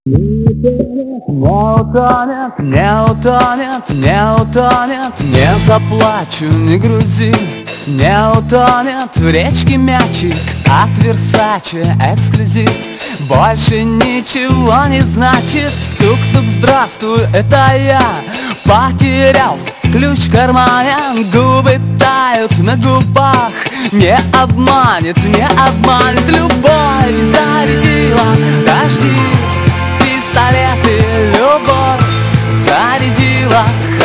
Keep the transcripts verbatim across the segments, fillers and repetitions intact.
Не утонет, не утонет, не утонет, не заплачу, не грузи. Не утонет в речке мячик от Версаче эксклюзив. Больше ничего не значит. Тук-тук, здравствуй, это я. Потерялся, ключ в кармане, губы тают на губах. Не обманет, не обманет любовь. Зарядила дожди, пистолеты, любовь зарядила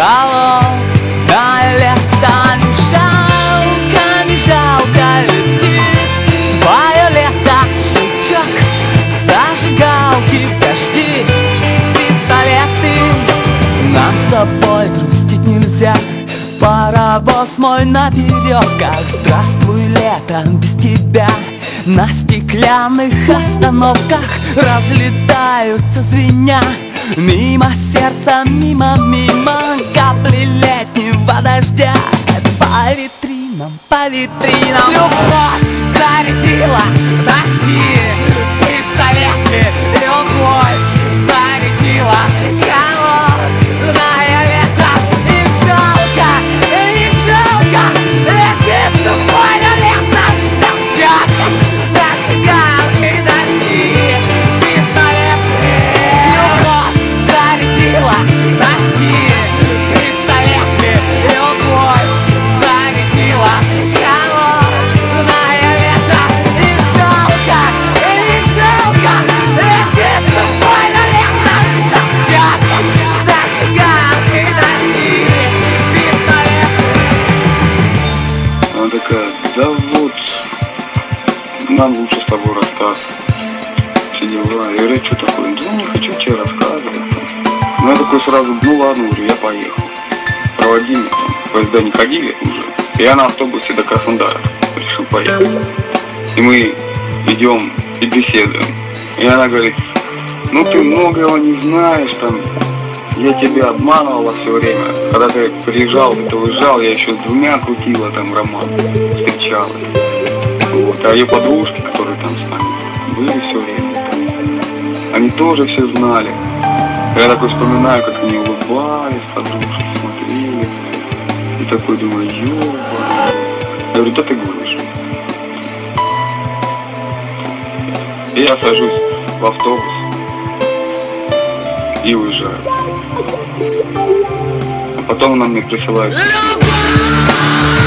холодное лето. Не жалко, не жалко летит твое лето. Щелчок зажигалки, дожди, пистолеты. Нам с тобой грустить нельзя, паровоз мой наперед. Как здравствуй, лето, без тебя. На стеклянных остановках разлетаются звеня. Мимо сердца, мимо, мимо капли летнего дождя. По витринам, по витринам любовь зарядила дожди, пистолеты, любовь зарядила холодное лето. Не жалко, не жалко летит твое лето. Щелчок зажигалки, дожди, пистолеты. Любовь зарядила дожди, пистолеты. Любовь зарядила холодное лето. Не жалко, не жалко летит твое лето. Щелчок зажигалки, дожди, пистолеты. Она такая: да вот, нам лучше с тобой расстаться. Все дела. Я говорю: что такое? Ну, не хочу тебе рассказывать. Ну, я такой сразу: ну ладно, говорю, я поехал. Проводи меня, там, поезда не ходили уже. И я на автобусе до Краснодара решил поехать. И мы идем и беседуем. И она говорит: ну ты многого не знаешь, там, я тебя обманывала все время. Когда ты приезжал, ты уезжал, я еще с двумя крутила там роман, встречалась. Вот. А ее подружки, которые там с нами были все время, там, они тоже все знали. Я такой вспоминаю, как они улыбались, подружки смотрели. И такой думаю: ёба. Я говорю: да ты гонишь. И я сажусь в автобус и уезжаю. А потом она мне присылает письмо.